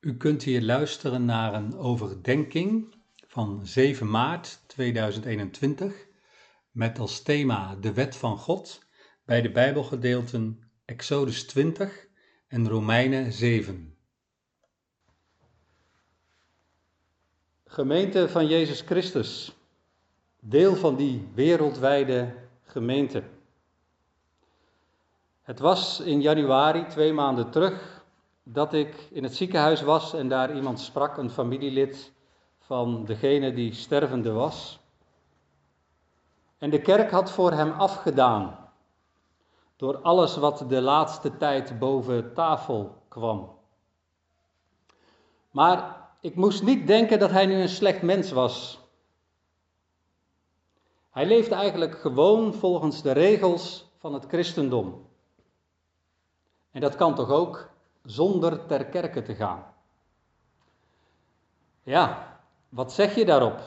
U kunt hier luisteren naar een overdenking van 7 maart 2021 met als thema de wet van God bij de Bijbelgedeelten Exodus 20 en Romeinen 7. Gemeente van Jezus Christus, deel van die wereldwijde gemeente. Het was in januari, 2 maanden terug, dat ik in het ziekenhuis was en daar iemand sprak, een familielid van degene die stervende was. En de kerk had voor hem afgedaan door alles wat de laatste tijd boven tafel kwam. Maar ik moest niet denken dat hij nu een slecht mens was. Hij leefde eigenlijk gewoon volgens de regels van het christendom. En dat kan toch ook zonder ter kerke te gaan. Ja, wat zeg je daarop?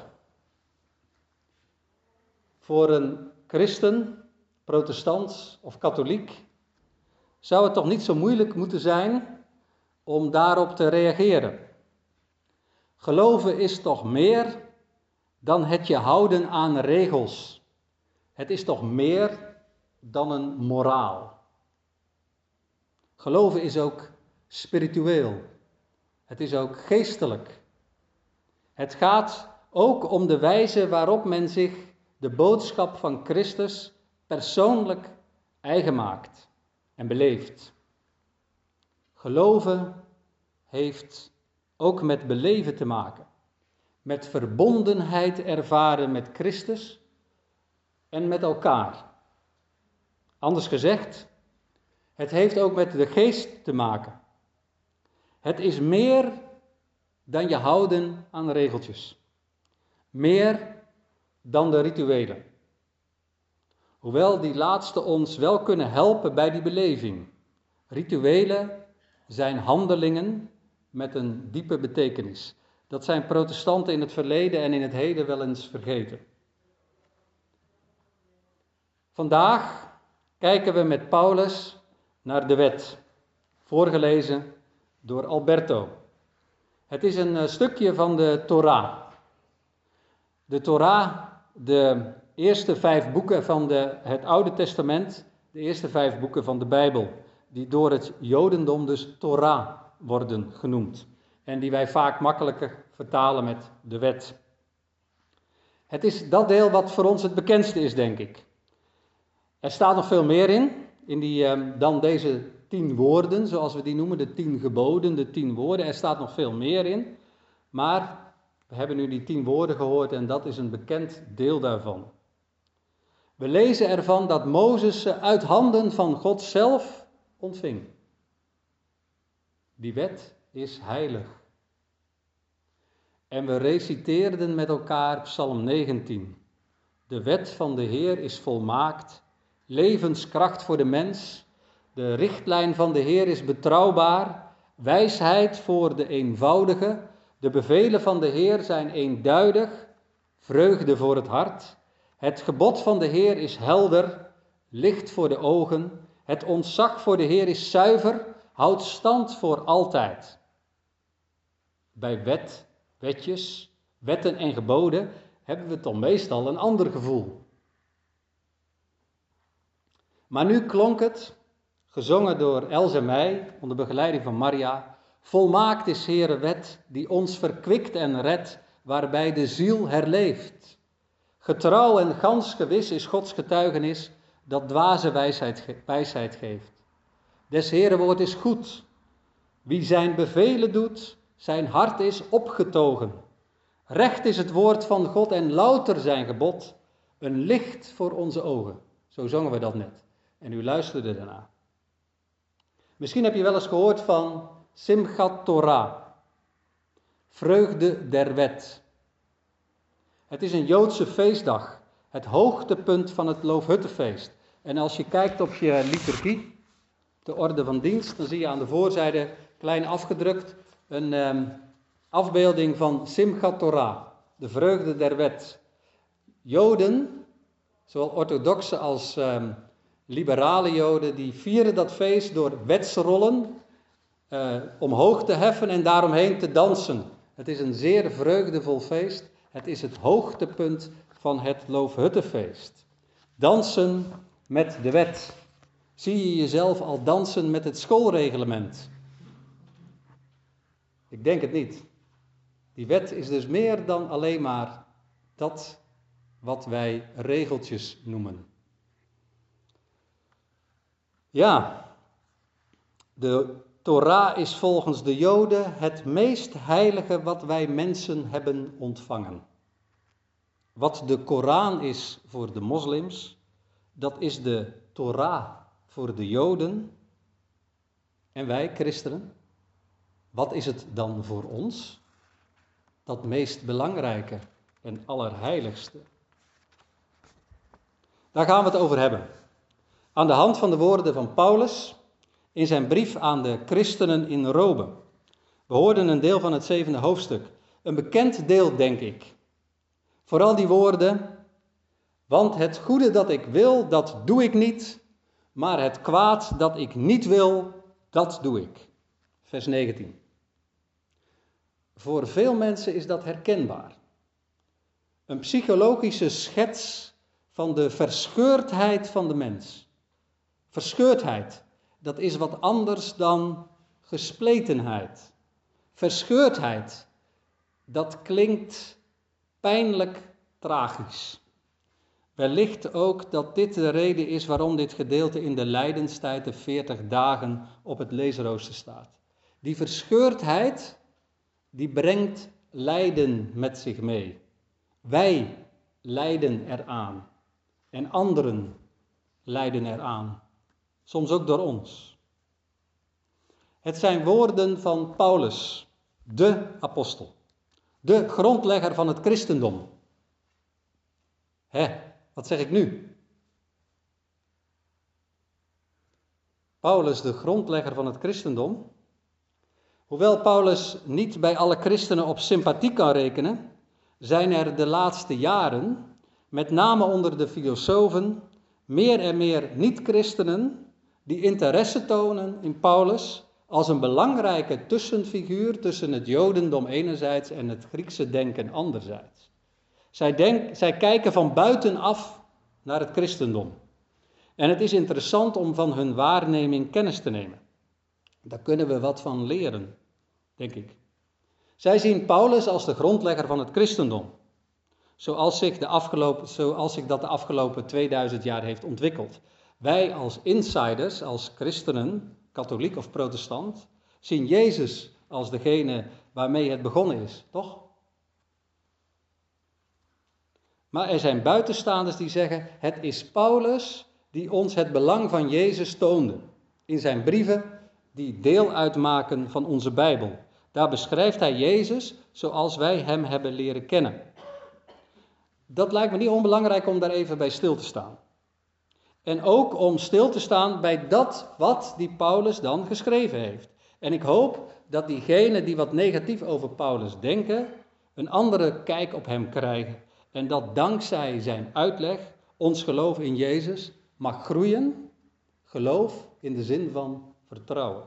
Voor een christen, protestant of katholiek zou het toch niet zo moeilijk moeten zijn om daarop te reageren. Geloven is toch meer dan het je houden aan regels. Het is toch meer dan een moraal. Geloven is ook spiritueel. Het is ook geestelijk. Het gaat ook om de wijze waarop men zich de boodschap van Christus persoonlijk eigen maakt en beleeft. Geloven heeft ook met beleven te maken. Met verbondenheid ervaren met Christus en met elkaar. Anders gezegd, het heeft ook met de geest te maken. Het is meer dan je houden aan regeltjes. Meer dan de rituelen. Hoewel die laatste ons wel kunnen helpen bij die beleving. Rituelen zijn handelingen met een diepe betekenis. Dat zijn protestanten in het verleden en in het heden wel eens vergeten. Vandaag kijken we met Paulus naar de wet, voorgelezen door Alberto. Het is een stukje van de Torah. De Torah, de eerste 5 boeken van het Oude Testament, de eerste 5 boeken van de Bijbel, die door het Jodendom dus Torah worden genoemd. En die wij vaak makkelijker vertalen met de wet. Het is dat deel wat voor ons het bekendste is, denk ik. Er staat nog veel meer in dan deze 10 woorden, zoals we die noemen, de 10 geboden, de 10 woorden. Er staat nog veel meer in, maar we hebben nu die 10 woorden gehoord en dat is een bekend deel daarvan. We lezen ervan dat Mozes ze uit handen van God zelf ontving. Die wet is heilig. En we reciteerden met elkaar Psalm 19. De wet van de Heer is volmaakt, levenskracht voor de mens. De richtlijn van de Heer is betrouwbaar, wijsheid voor de eenvoudige. De bevelen van de Heer zijn eenduidig, vreugde voor het hart. Het gebod van de Heer is helder, licht voor de ogen. Het ontzag voor de Heer is zuiver, houdt stand voor altijd. Bij wetjes, wetten en geboden hebben we toch meestal een ander gevoel. Maar nu klonk het, gezongen door Els en mij, onder begeleiding van Maria, volmaakt is Heere wet, die ons verkwikt en redt, waarbij de ziel herleeft. Getrouw en gans gewis is Gods getuigenis, dat dwaze wijsheid geeft. Des Heere woord is goed. Wie zijn bevelen doet, zijn hart is opgetogen. Recht is het woord van God en louter zijn gebod, een licht voor onze ogen. Zo zongen we dat net. En u luisterde daarna. Misschien heb je wel eens gehoord van Simchat Torah, vreugde der wet. Het is een Joodse feestdag, het hoogtepunt van het Loofhuttenfeest. En als je kijkt op je liturgie, de orde van dienst, dan zie je aan de voorzijde klein afgedrukt een afbeelding van Simchat Torah, de vreugde der wet. Joden, zowel orthodoxe als liberale Joden, die vieren dat feest door wetsrollen omhoog te heffen en daaromheen te dansen. Het is een zeer vreugdevol feest. Het is het hoogtepunt van het Loofhuttenfeest. Dansen met de wet. Zie je jezelf al dansen met het schoolreglement? Ik denk het niet. Die wet is dus meer dan alleen maar dat wat wij regeltjes noemen. Ja, de Torah is volgens de Joden het meest heilige wat wij mensen hebben ontvangen. Wat de Koran is voor de moslims, dat is de Torah voor de Joden. En wij, christenen, wat is het dan voor ons? Dat meest belangrijke en allerheiligste. Daar gaan we het over hebben. Aan de hand van de woorden van Paulus in zijn brief aan de christenen in Rome. We hoorden een deel van het 7e hoofdstuk. Een bekend deel, denk ik. Vooral die woorden. Want het goede dat ik wil, dat doe ik niet. Maar het kwaad dat ik niet wil, dat doe ik. Vers 19. Voor veel mensen is dat herkenbaar. Een psychologische schets van de verscheurdheid van de mens. Verscheurdheid, dat is wat anders dan gespletenheid. Verscheurdheid, dat klinkt pijnlijk tragisch. Wellicht ook dat dit de reden is waarom dit gedeelte in de lijdenstijd de 40 dagen op het leesrooster staat. Die verscheurdheid, die brengt lijden met zich mee. Wij lijden eraan en anderen lijden eraan, soms ook door ons. Het zijn woorden van Paulus, de apostel, de grondlegger van het christendom. Wat zeg ik nu? Paulus, de grondlegger van het christendom. Hoewel Paulus niet bij alle christenen op sympathie kan rekenen, zijn er de laatste jaren, met name onder de filosofen, meer en meer niet-christenen die interesse tonen in Paulus als een belangrijke tussenfiguur tussen het Jodendom enerzijds en het Griekse denken anderzijds. Zij kijken van buitenaf naar het christendom. En het is interessant om van hun waarneming kennis te nemen. Daar kunnen we wat van leren, denk ik. Zij zien Paulus als de grondlegger van het christendom. Zoals zich dat de afgelopen 2000 jaar heeft ontwikkeld. Wij als insiders, als christenen, katholiek of protestant, zien Jezus als degene waarmee het begonnen is, toch? Maar er zijn buitenstaanders die zeggen, het is Paulus die ons het belang van Jezus toonde. In zijn brieven die deel uitmaken van onze Bijbel. Daar beschrijft hij Jezus zoals wij hem hebben leren kennen. Dat lijkt me niet onbelangrijk om daar even bij stil te staan. En ook om stil te staan bij dat wat die Paulus dan geschreven heeft. En ik hoop dat diegenen die wat negatief over Paulus denken, een andere kijk op hem krijgen. En dat dankzij zijn uitleg ons geloof in Jezus mag groeien. Geloof in de zin van vertrouwen.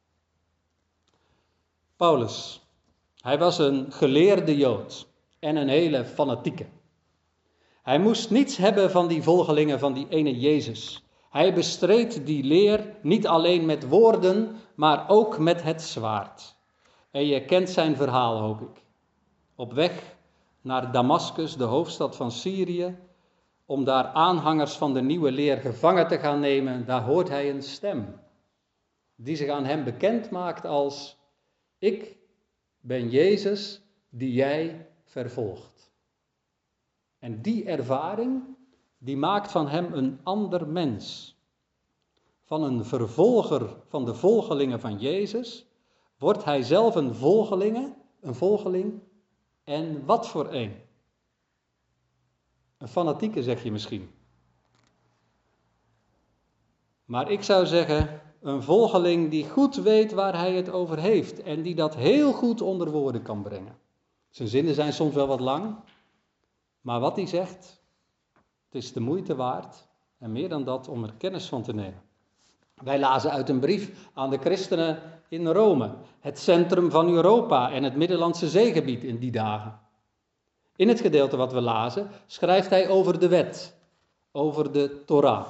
Paulus, hij was een geleerde Jood en een hele fanatieke. Hij moest niets hebben van die volgelingen van die ene Jezus. Hij bestreed die leer niet alleen met woorden, maar ook met het zwaard. En je kent zijn verhaal, hoop ik. Op weg naar Damascus, de hoofdstad van Syrië, om daar aanhangers van de nieuwe leer gevangen te gaan nemen, daar hoort hij een stem die zich aan hem bekend maakt als: ik ben Jezus die jij vervolgt. En die ervaring, die maakt van hem een ander mens. Van een vervolger van de volgelingen van Jezus, wordt hij zelf een volgeling. En wat voor een? Een fanatieke, zeg je misschien. Maar ik zou zeggen, een volgeling die goed weet waar hij het over heeft en die dat heel goed onder woorden kan brengen. Zijn zinnen zijn soms wel wat lang, maar wat hij zegt, het is de moeite waard en meer dan dat om er kennis van te nemen. Wij lazen uit een brief aan de christenen in Rome, het centrum van Europa en het Middellandse zeegebied in die dagen. In het gedeelte wat we lazen schrijft hij over de wet, over de Torah.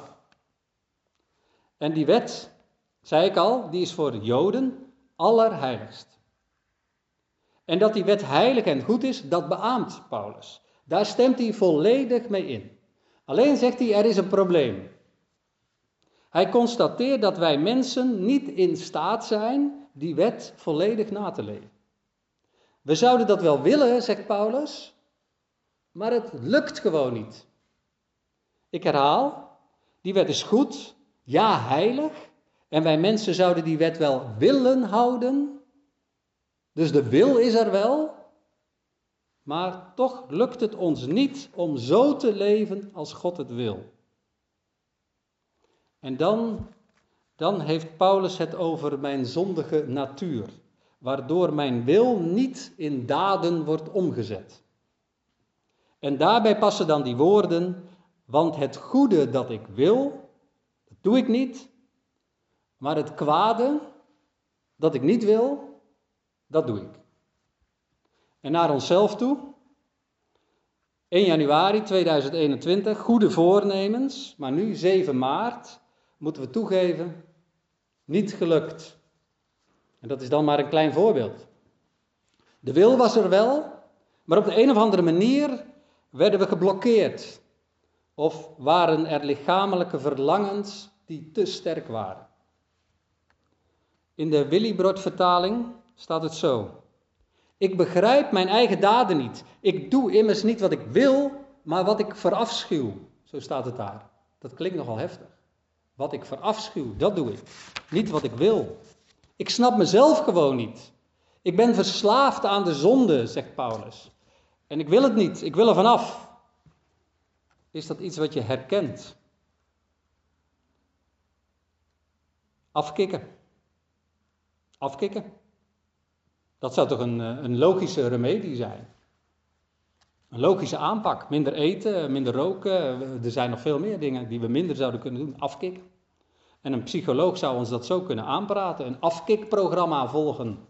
En die wet, zei ik al, die is voor Joden allerheiligst. En dat die wet heilig en goed is, dat beaamt Paulus. Daar stemt hij volledig mee in. Alleen zegt hij, er is een probleem. Hij constateert dat wij mensen niet in staat zijn die wet volledig na te leven. We zouden dat wel willen, zegt Paulus, maar het lukt gewoon niet. Ik herhaal, die wet is goed, ja heilig, en wij mensen zouden die wet wel willen houden. Dus de wil is er wel, maar toch lukt het ons niet om zo te leven als God het wil. En dan heeft Paulus het over mijn zondige natuur, waardoor mijn wil niet in daden wordt omgezet. En daarbij passen dan die woorden, want het goede dat ik wil, dat doe ik niet, maar het kwade dat ik niet wil, dat doe ik. En naar onszelf toe, 1 januari 2021, goede voornemens, maar nu 7 maart, moeten we toegeven, niet gelukt. En dat is dan maar een klein voorbeeld. De wil was er wel, maar op de een of andere manier werden we geblokkeerd. Of waren er lichamelijke verlangens die te sterk waren. In de Willibrord-vertaling staat het zo. Ik begrijp mijn eigen daden niet. Ik doe immers niet wat ik wil, maar wat ik verafschuw. Zo staat het daar. Dat klinkt nogal heftig. Wat ik verafschuw, dat doe ik. Niet wat ik wil. Ik snap mezelf gewoon niet. Ik ben verslaafd aan de zonde, zegt Paulus. En ik wil het niet, ik wil er vanaf. Is dat iets wat je herkent? Afkicken. Afkicken. Dat zou toch een logische remedie zijn? Een logische aanpak. Minder eten, minder roken. Er zijn nog veel meer dingen die we minder zouden kunnen doen. Afkicken. En een psycholoog zou ons dat zo kunnen aanpraten. Een afkikprogramma volgen.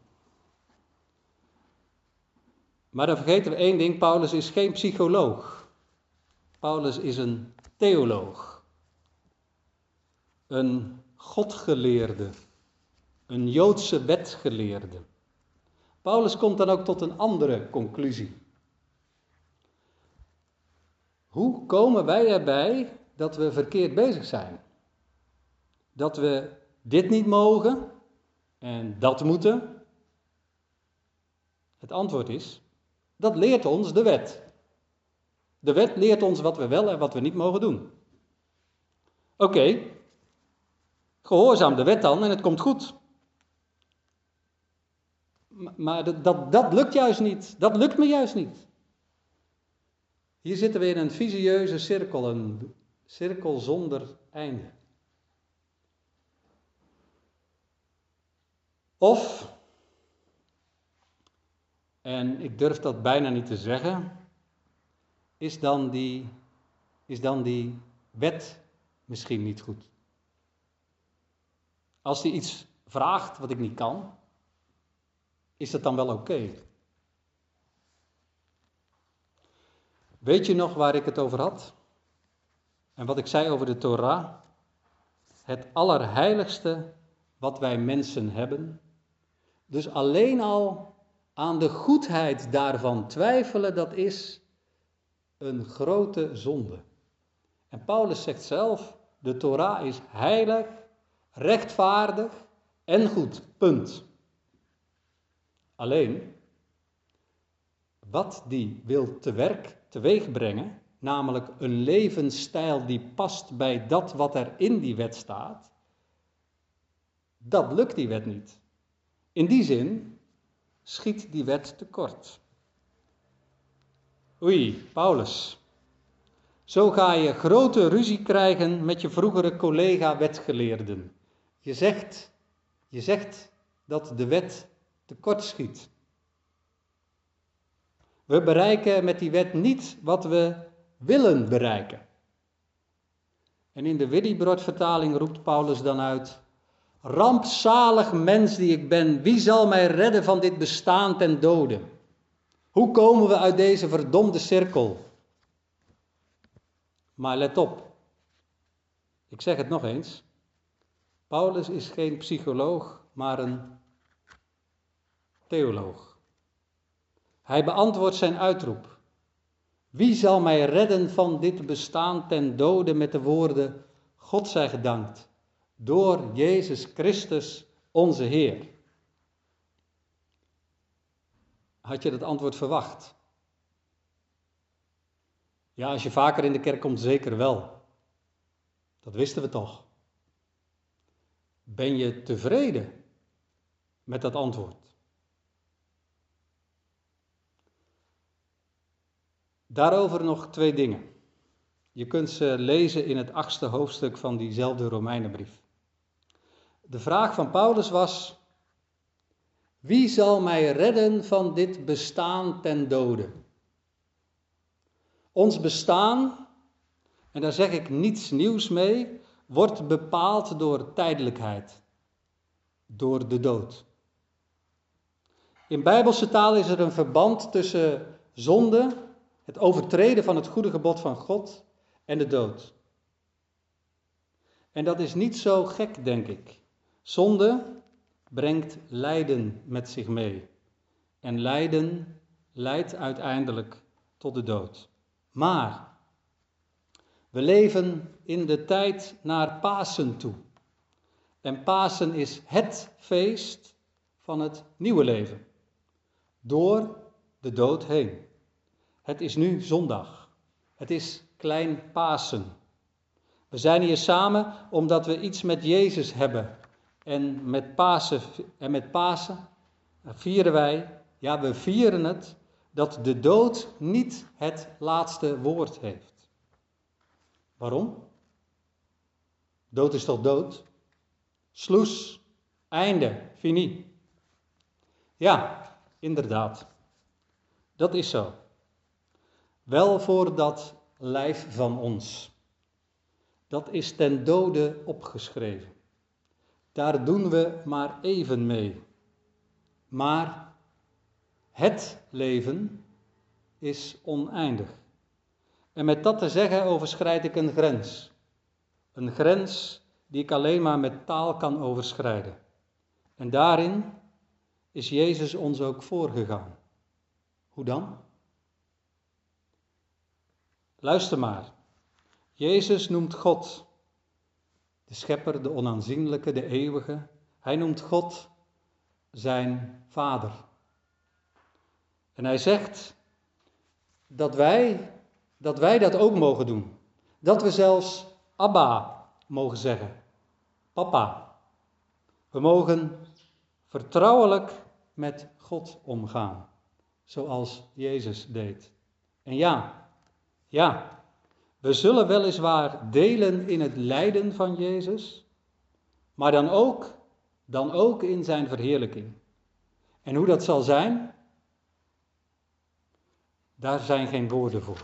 Maar dan vergeten we één ding. Paulus is geen psycholoog. Paulus is een theoloog. Een godgeleerde. Een Joodse wetgeleerde. Paulus komt dan ook tot een andere conclusie. Hoe komen wij erbij dat we verkeerd bezig zijn? Dat we dit niet mogen en dat moeten? Het antwoord is, dat leert ons de wet. De wet leert ons wat we wel en wat we niet mogen doen. Oké, gehoorzaam de wet dan en het komt goed. Maar dat lukt juist niet. Dat lukt me juist niet. Hier zitten we in een visieuze cirkel, een cirkel zonder einde. Of, en ik durf dat bijna niet te zeggen, is dan die wet misschien niet goed. Als die iets vraagt wat ik niet kan, is dat dan wel oké? Weet je nog waar ik het over had? En wat ik zei over de Torah? Het allerheiligste wat wij mensen hebben. Dus alleen al aan de goedheid daarvan twijfelen, dat is een grote zonde. En Paulus zegt zelf, de Torah is heilig, rechtvaardig en goed. Punt. Alleen, wat die wil teweeg brengen, namelijk een levensstijl die past bij dat wat er in die wet staat, dat lukt die wet niet. In die zin schiet die wet tekort. Oei, Paulus. Zo ga je grote ruzie krijgen met je vroegere collega-wetgeleerden. Je zegt dat de wet tekort schiet. We bereiken met die wet niet wat we willen bereiken. En in de Willibrord-vertaling roept Paulus dan uit, Rampzalig mens die ik ben, wie zal mij redden van dit bestaan ten dode? Hoe komen we uit deze verdomde cirkel? Maar let op, ik zeg het nog eens. Paulus is geen psycholoog, maar een theoloog. Hij beantwoordt zijn uitroep. Wie zal mij redden van dit bestaan ten dode met de woorden, God zij gedankt, door Jezus Christus onze Heer? Had je dat antwoord verwacht? Ja, als je vaker in de kerk komt, zeker wel. Dat wisten we toch. Ben je tevreden met dat antwoord? Daarover nog 2 dingen. Je kunt ze lezen in het 8e hoofdstuk van diezelfde Romeinenbrief. De vraag van Paulus was: wie zal mij redden van dit bestaan ten dode? Ons bestaan, en daar zeg ik niets nieuws mee, wordt bepaald door tijdelijkheid, door de dood. In Bijbelse taal is er een verband tussen zonde, het overtreden van het goede gebod van God, en de dood. En dat is niet zo gek, denk ik. Zonde brengt lijden met zich mee. En lijden leidt uiteindelijk tot de dood. Maar we leven in de tijd naar Pasen toe. En Pasen is het feest van het nieuwe leven. Door de dood heen. Het is nu zondag. Het is klein Pasen. We zijn hier samen omdat we iets met Jezus hebben. En met Pasen vieren wij, ja, we vieren het, dat de dood niet het laatste woord heeft. Waarom? Dood is toch dood? Sloes, einde, fini. Ja, inderdaad. Dat is zo. Wel voor dat lijf van ons. Dat is ten dode opgeschreven. Daar doen we maar even mee. Maar het leven is oneindig. En met dat te zeggen overschrijd ik een grens. Een grens die ik alleen maar met taal kan overschrijden. En daarin is Jezus ons ook voorgegaan. Hoe dan? Luister maar. Jezus noemt God, de schepper, de onaanzienlijke, de eeuwige. Hij noemt God zijn vader. En hij zegt dat wij dat ook mogen doen. Dat we zelfs Abba mogen zeggen. Papa. We mogen vertrouwelijk met God omgaan. Zoals Jezus deed. En ja, we zullen weliswaar delen in het lijden van Jezus, maar dan ook in zijn verheerlijking. En hoe dat zal zijn, daar zijn geen woorden voor.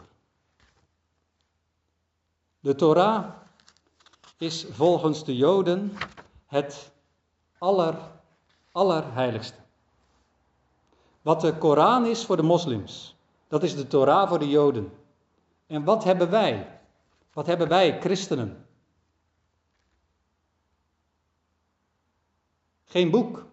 De Torah is volgens de Joden het allerheiligste. Wat de Koran is voor de moslims, dat is de Torah voor de Joden. En wat hebben wij? Wat hebben wij, christenen? Geen boek.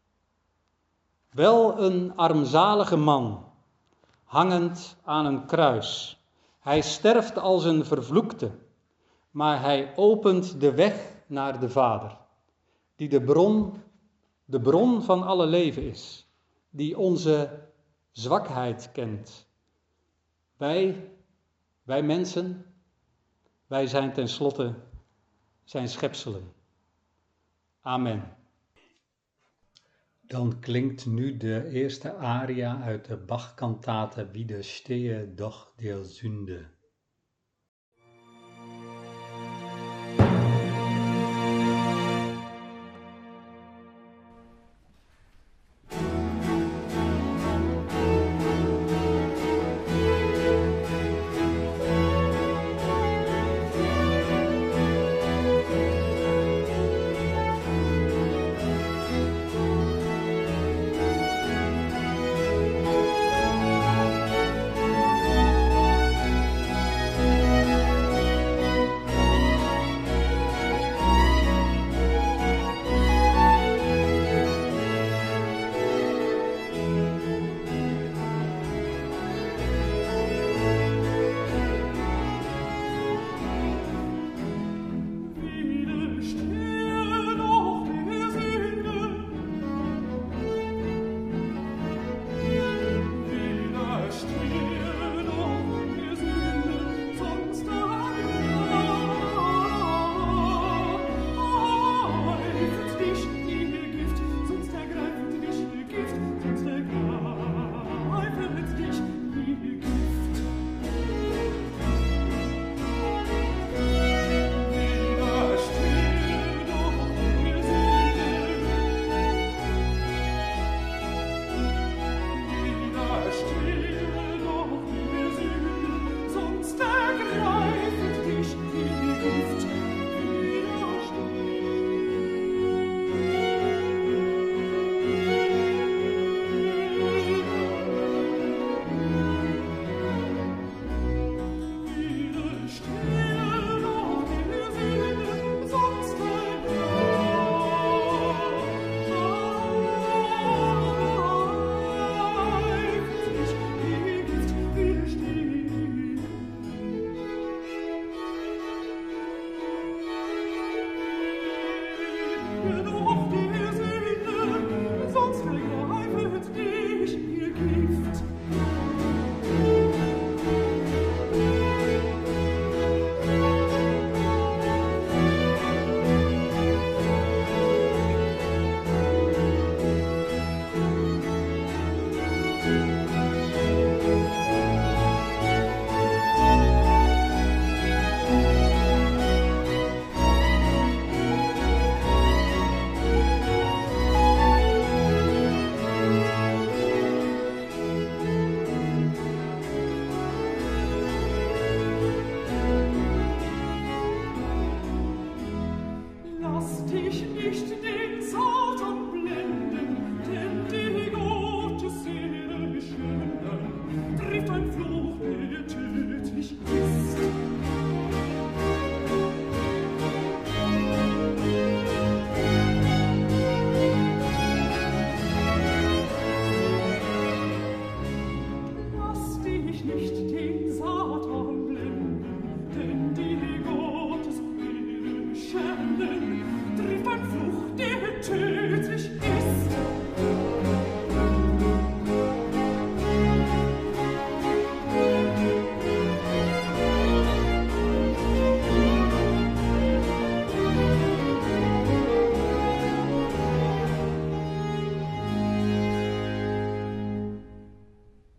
Wel een armzalige man, hangend aan een kruis. Hij sterft als een vervloekte, maar hij opent de weg naar de Vader, die de bron van alle leven is, die onze zwakheid kent. Wij mensen, wij zijn tenslotte zijn schepselen. Amen. Dan klinkt nu de eerste aria uit de Bach-kantate Widerstehe doch der Sünde.